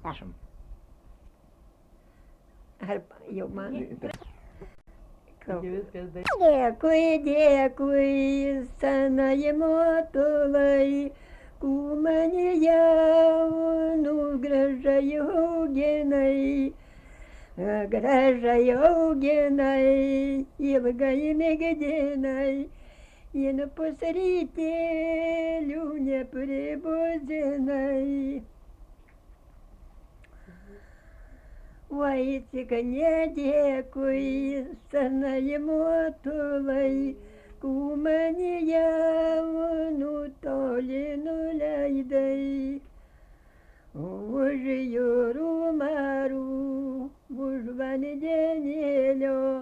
Prašom. Ar jau man? Dėkui, dėkui, senai motulai, kūmani jaunų gražai auginai, gražai auginai, ilgai mėgdinai, jin pusrytėlių nepribuzinai. Vai tik nedėkui, senai motulai, kūmani jaunų toli nuleidai. Už jūrų marų, už vandenėlio,